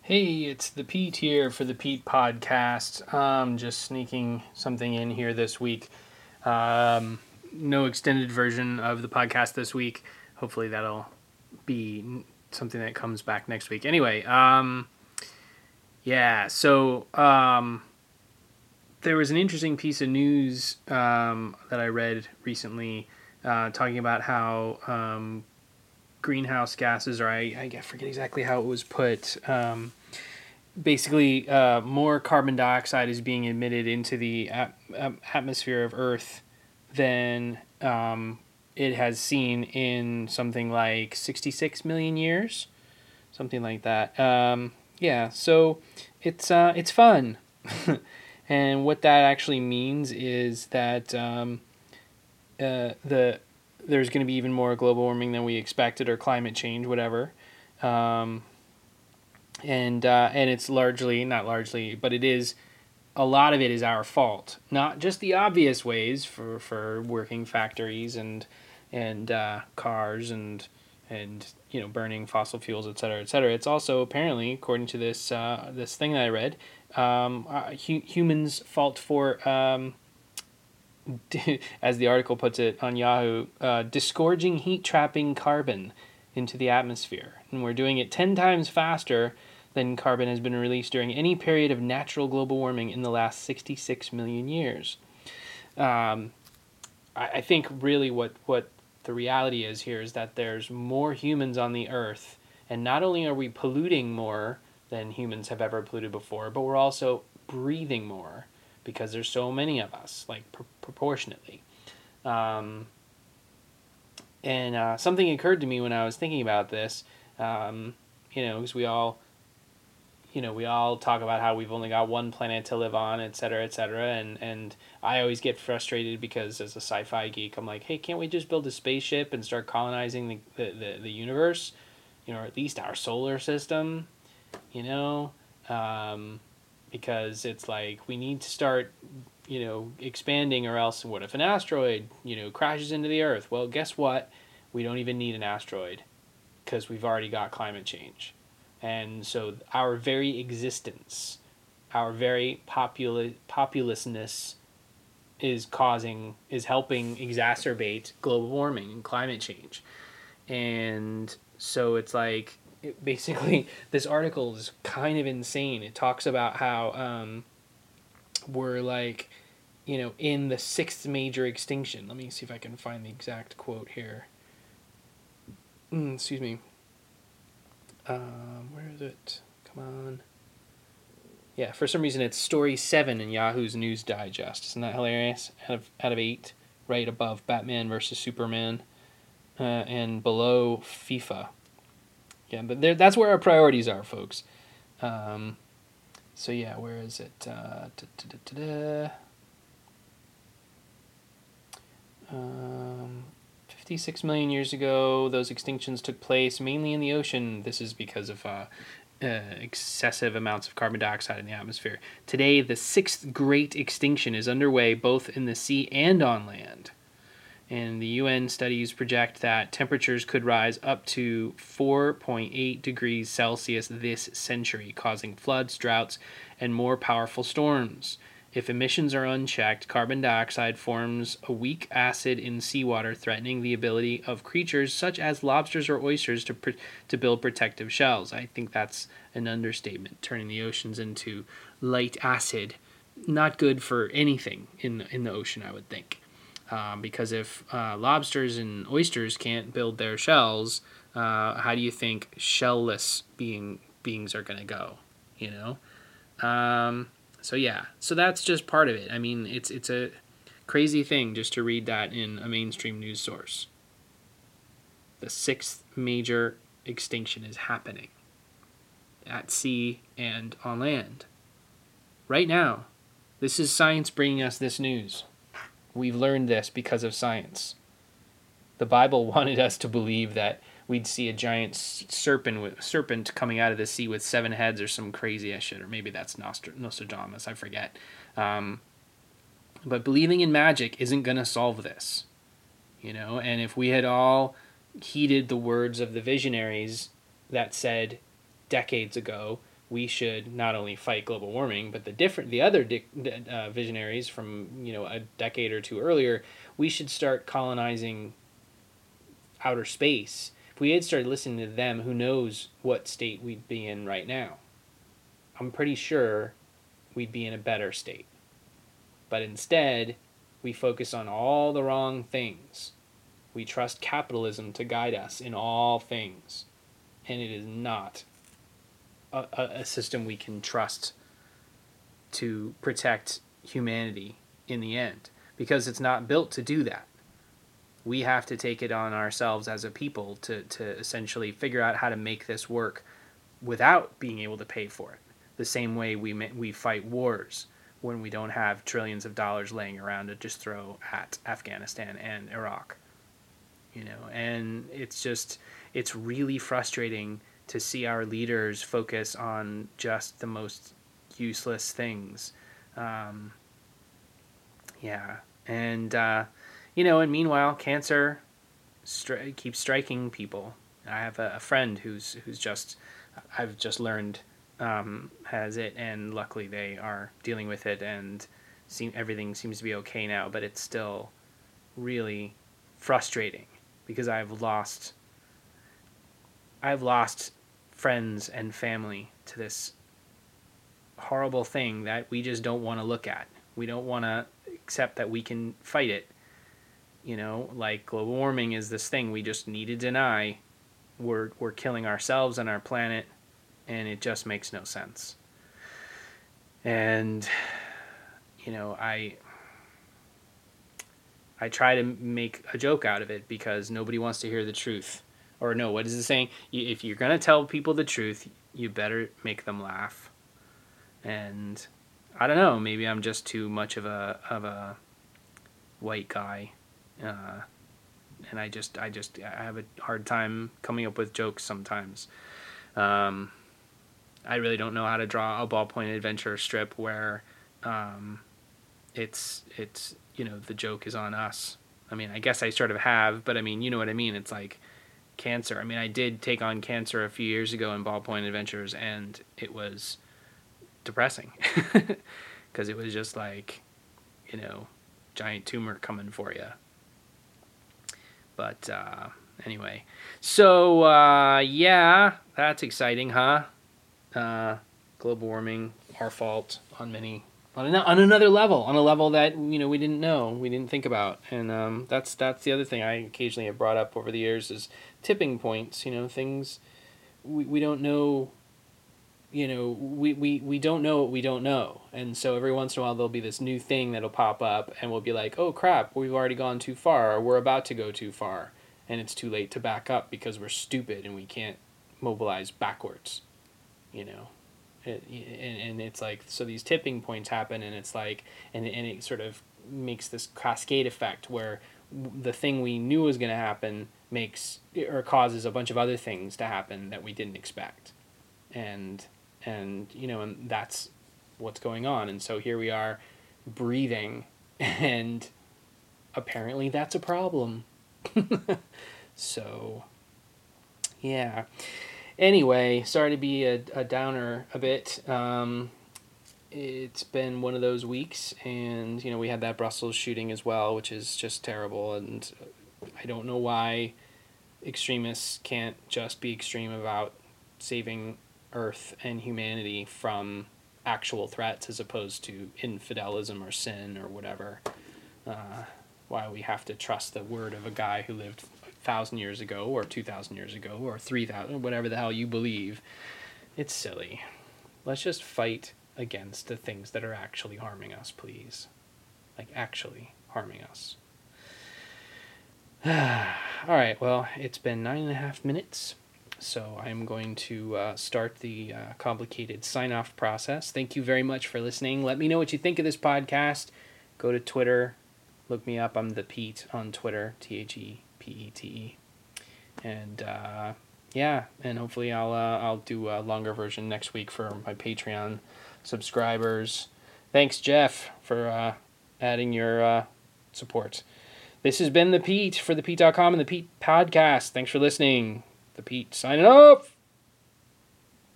Hey, it's the Pete here for the Pete Podcast. Just sneaking something in here this week. No extended version of the podcast this week. Hopefully that'll be something that comes back next week. Anyway, there was an interesting piece of news that I read recently talking about how greenhouse gases, or I forget exactly how it was put. Basically, more carbon dioxide is being emitted into the atmosphere of Earth than it has seen in something like 66 million years, something like that. So it's fun, and what that actually means is that there's going to be even more global warming than we expected, or climate change, whatever. Um, and it's not largely, but it is, a lot of it is our fault. Not just the obvious ways for working factories and cars and burning fossil fuels, et cetera, et cetera. It's also apparently, according to this thing that I read, humans' fault for as the article puts it on Yahoo, disgorging heat trapping carbon into the atmosphere. And we're doing it 10 times faster than carbon has been released during any period of natural global warming in the last 66 million years. I think really what the reality is here is that there's more humans on the earth, and not only are we polluting more than humans have ever polluted before, but we're also breathing more because there's so many of us, like proportionately. And something occurred to me when I was thinking about this, because we all talk about how we've only got one planet to live on, et cetera, and I always get frustrated because as a sci-fi geek, I'm like, hey, can't we just build a spaceship and start colonizing the universe, or at least our solar system, you know? Because it's like we need to start, expanding, or else what if an asteroid, crashes into the Earth? Well, guess what? We don't even need an asteroid because we've already got climate change. And so our very existence, our very populousness is helping exacerbate global warming and climate change. And so it's like, basically, this article is kind of insane. It talks about how we're like, in the sixth major extinction. Let me see if I can find the exact quote here. Excuse me. Where is it? Come on. Yeah, for some reason it's story 7 in Yahoo's News Digest. Isn't that hilarious? Out of 8, right above Batman versus Superman, and below FIFA. Yeah, but that's where our priorities are, folks. So yeah, where is it? 56 million years ago, those extinctions took place mainly in the ocean. This is because of excessive amounts of carbon dioxide in the atmosphere. Today, the sixth great extinction is underway both in the sea and on land. And the UN studies project that temperatures could rise up to 4.8 degrees Celsius this century, causing floods, droughts, and more powerful storms. If emissions are unchecked, carbon dioxide forms a weak acid in seawater, threatening the ability of creatures such as lobsters or oysters to build protective shells. I think that's an understatement, turning the oceans into light acid. Not good for anything in the ocean, I would think. Because if lobsters and oysters can't build their shells, how do you think shellless beings are going to go? So that's just part of it. I mean, it's a crazy thing just to read that in a mainstream news source. The sixth major extinction is happening at sea and on land. Right now, this is science bringing us this news. We've learned this because of science. The Bible wanted us to believe that we'd see a giant serpent coming out of the sea with 7 heads or some crazy ass shit, or maybe that's Nostradamus, I forget. But believing in magic isn't going to solve this. And if we had all heeded the words of the visionaries that said decades ago we should not only fight global warming, but the other visionaries from a decade or two earlier, we should start colonizing outer space. If we had started listening to them, who knows what state we'd be in right now? I'm pretty sure we'd be in a better state. But instead, we focus on all the wrong things. We trust capitalism to guide us in all things. And it is not a system we can trust to protect humanity in the end, because it's not built to do that. We have to take it on ourselves as a people to essentially figure out how to make this work without being able to pay for it. The same way we fight wars when we don't have trillions of dollars laying around to just throw at Afghanistan and Iraq. And it's really frustrating to see our leaders focus on just the most useless things. And and meanwhile, cancer keeps striking people. I have a friend who's I've just learned has it, and luckily they are dealing with it, and everything seems to be okay now. But it's still really frustrating because I've lost friends and family to this horrible thing that we just don't want to look at. We don't want to accept that we can fight it. Like global warming is this thing we just need to deny. We're killing ourselves and our planet, and it just makes no sense. And I try to make a joke out of it because nobody wants to hear the truth. Or no, what is the saying? If you're going to tell people the truth, you better make them laugh. And I don't know, maybe I'm just too much of a white guy. And I have a hard time coming up with jokes sometimes. I really don't know how to draw a ballpoint adventure strip where it's the joke is on us. I mean, I guess I sort of have, but I mean, you know what I mean? It's like cancer. I mean, I did take on cancer a few years ago in Ballpoint Adventures, and it was depressing because it was just like, giant tumor coming for you. But anyway, so that's exciting, huh? Global warming, our fault on another level, on a level that we didn't know, we didn't think about, and that's the other thing I occasionally have brought up over the years is tipping points. Things we don't know. We don't know what we don't know, and so every once in a while there'll be this new thing that'll pop up, and we'll be like, oh crap, we've already gone too far, or we're about to go too far, and it's too late to back up because we're stupid and we can't mobilize backwards. And it's like, so these tipping points happen, and it's like, and it sort of makes this cascade effect where the thing we knew was going to happen causes a bunch of other things to happen that we didn't expect, and that's what's going on. And so here we are breathing, and apparently that's a problem. So yeah. Anyway, sorry to be a downer a bit. It's been one of those weeks, and we had that Brussels shooting as well, which is just terrible, and I don't know why extremists can't just be extreme about saving Earth and humanity from actual threats as opposed to infidelism or sin or whatever. Why we have to trust the word of a guy who lived 1,000 years ago or 2,000 years ago or 3,000, whatever the hell you believe. It's silly. Let's just fight against the things that are actually harming us, please. Like, actually harming us. All right, well, it's been 9.5 minutes, so I'm going to start the complicated sign-off process. Thank you very much for listening. Let me know what you think of this podcast. Go to Twitter. Look me up. I'm the Pete on Twitter, ThePete. And and hopefully I'll do a longer version next week for my Patreon subscribers. Thanks, Jeff, for adding your support. This has been the Pete for thepete.com and the Pete Podcast. Thanks for listening. The Pete signing off.